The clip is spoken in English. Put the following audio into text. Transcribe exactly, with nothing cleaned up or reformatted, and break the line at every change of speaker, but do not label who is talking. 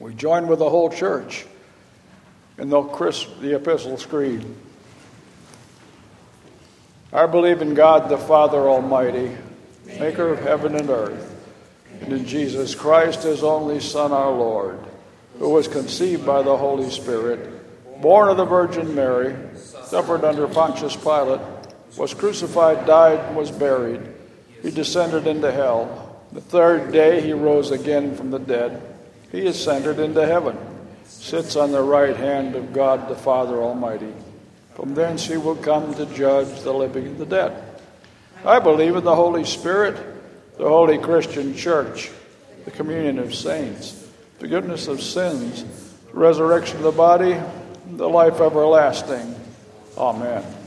We join with the whole church in the, Chris, the Epistles Creed. I believe in God the Father Almighty, maker of heaven and earth, and in Jesus Christ, his only Son, our Lord, who was conceived by the Holy Spirit, born of the Virgin Mary, suffered under Pontius Pilate, was crucified, died, and was buried. He descended into hell. The third day he rose again from the dead. He ascended into heaven, sits on the right hand of God the Father Almighty. From thence he will come to judge the living and the dead. I believe in the Holy Spirit, the holy Christian church, the communion of saints, forgiveness of sins, the resurrection of the body, and the life everlasting. Amen.